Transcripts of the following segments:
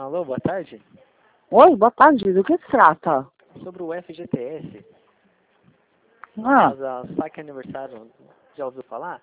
Alô, boa tarde. Oi, boa tarde. Do que se trata? Sobre o FGTS, Ah, da saque aniversário, já ouviu falar?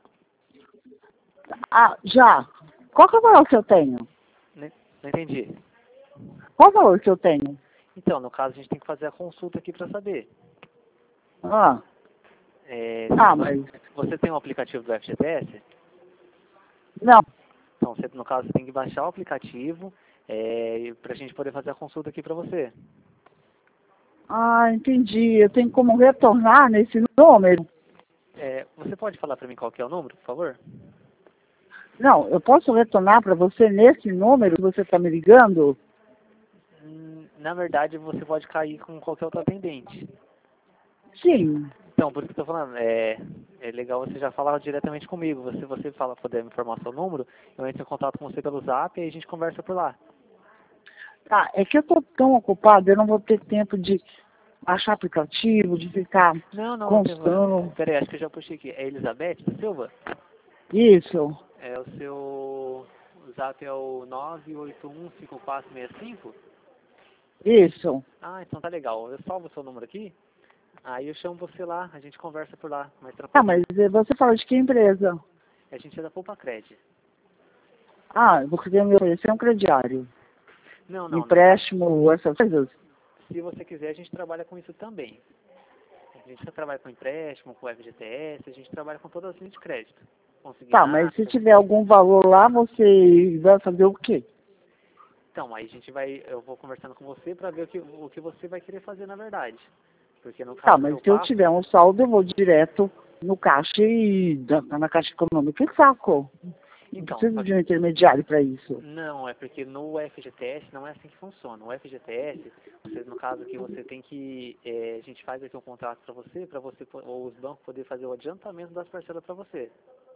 já. Qual que é o valor que eu tenho? Não entendi. Qual o valor que eu tenho? Então, no caso, a gente tem que fazer a consulta aqui para saber. Ah, É, mas... você tem um aplicativo do FGTS? Não. Então, você, no caso, você tem que baixar o aplicativo para a gente poder fazer a consulta aqui para você. Ah, entendi. Eu tenho como retornar nesse número? Você pode falar para mim qual que é o número, por favor? Não, eu posso retornar para você nesse número que você está me ligando? Na verdade, você pode cair com qualquer outro atendente. Sim. Então, por isso que eu estou falando, é legal você já falar diretamente comigo. Se você puder me informar seu número, eu entro em contato com você pelo Zap e aí a gente conversa por lá. Tá, é que eu tô tão ocupado, eu não vou ter tempo de achar aplicativo, de ficar Não tem problema. constando. Peraí, acho que eu já puxei aqui. É Elizabeth Silva? Isso, O seu Zap é o 9815465? isso. Ah, então tá legal. Eu salvo o seu número aqui, aí eu chamo você lá, a gente conversa por lá, mais Tá, tranquilo. mas você fala de que empresa? A gente é da Poupa Cred. Eu vou querer me oferecer um crediário. Não, no caso, Empréstimo, essas coisas. se você quiser, a gente trabalha com isso também. A gente trabalha com empréstimo, com FGTS, a gente trabalha com todas as linhas de crédito. Tá, mas se Consignado. tiver algum valor lá, você vai fazer o quê? Então, aí eu vou conversando com você para ver o que você vai querer fazer na verdade. Porque no Tá, caso que mas eu se eu passo, tiver um saldo, eu vou direto no caixa e na caixa econômica e saco. Não então, preciso de um intermediário para isso. não, é porque no FGTS não é assim que funciona. O FGTS, no caso que você tem que, a gente faz aqui um contrato para você, ou os bancos poder fazer o adiantamento das parcelas para você.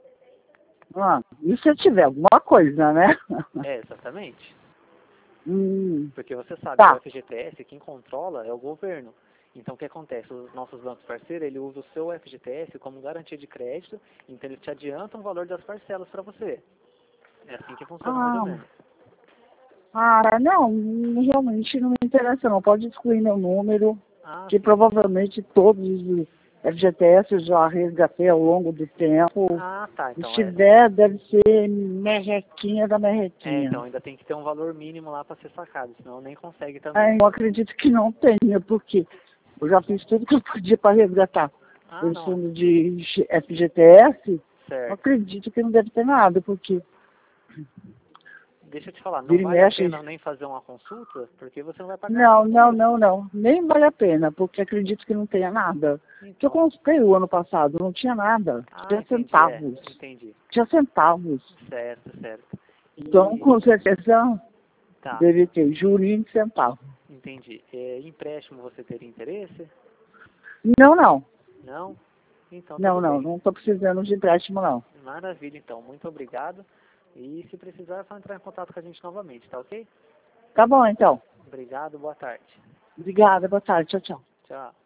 E se eu tiver alguma coisa, né? Exatamente. Hum, Porque você sabe que o tá. FGTS, quem controla é o governo. Então, o que acontece? Os nossos bancos parceiros, ele usa o seu FGTS como garantia de crédito, então eles te adiantam o valor das parcelas para você. É assim que funciona mais ou Ah, menos. não, realmente não me interessa não. Pode excluir meu número, Ah, que sim. provavelmente todos os FGTS eu já resgatei ao longo do tempo. Ah, tá. Se Então, tiver, deve ser merrequinha da merrequinha. então ainda tem que ter um valor mínimo lá para ser sacado, senão nem consegue também. Eu acredito que não tenha, porque eu já fiz tudo que eu podia para resgatar Ah, esse não. fundo de FGTS. Eu Certo. acredito que não deve ter nada, porque Deixa eu te falar, não vira e vale a mexe. pena nem fazer uma consulta, porque você não vai pagar nada Não, não, comigo. não, não. Nem vale a pena, porque acredito que não tenha nada. Que eu Então. comprei o ano passado, não tinha nada. Ah, Tinha entendi, centavos. entendi. Tinha centavos. Certo, certo. Então, com certeza, Tá, deve ter jurinho de centavo. entendi. Empréstimo você teria interesse? Não, não. Não? Então Não, tudo não. bem. Não estou precisando de empréstimo, não. Maravilha, então. Muito obrigado. E se precisar, é só entrar em contato com a gente novamente, tá ok? Tá bom, então. Obrigado, boa tarde. Obrigada, boa tarde. Tchau, tchau. Tchau.